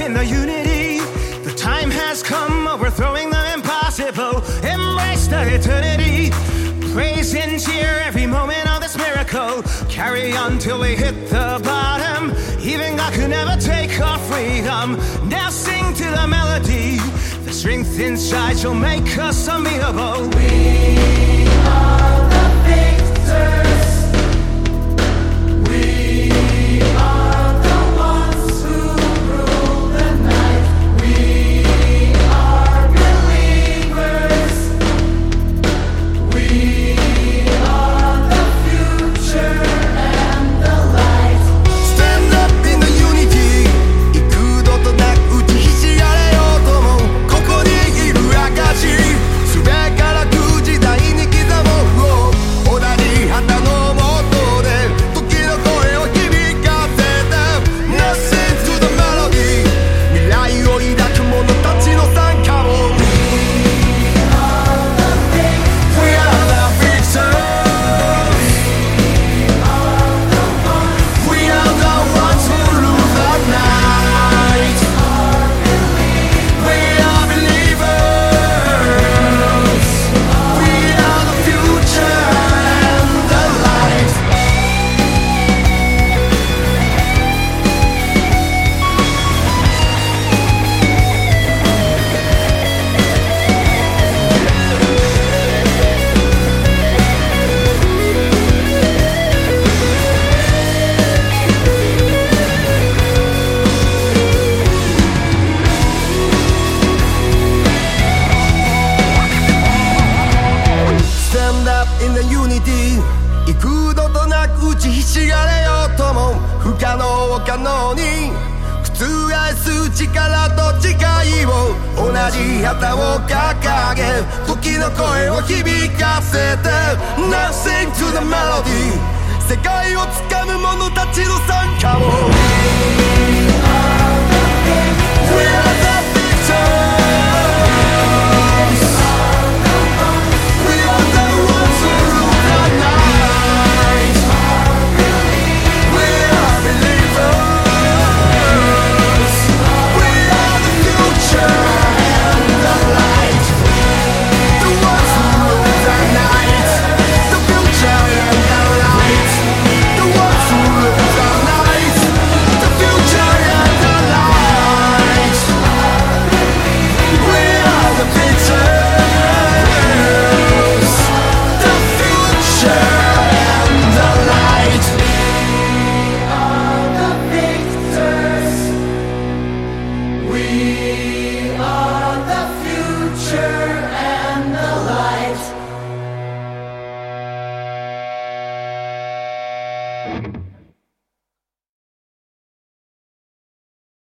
in the unity. The time has come, overthrowing the impossible. Embrace the eternity. Praise and cheer every moment of this miracle. Carry on till we hit the bottom. Even God could never take our freedom. Now sing to the melody. The strength inside shall make us unbeatable. We are the victors. We are the ones who rule the night. We are believers. We are the future and the light. Stand up in the unity. 幾度となく打ちひしがれようともここにいる証。すべからく時代に刻もう同じ旗の下で時の声を響かせて Listen to the melody 未来を抱く者たちの参加を We are the victors We are the ones who rule the night We are believers We are the future and the light Stand up in the unity 幾度となく打ちひしがれようとも不可能を可能に覆す力と誓いを同じ旗を掲げ時の声を響かせて Nothing to the melody 世界を掴む者たちの参加を We are the victors We are the ones who rule the night We are believers We are the future and the light The ones who rule the night The future and the light The ones who rule the night The future and the light We are the victors The future and the light We are the victors. We are the future and the light.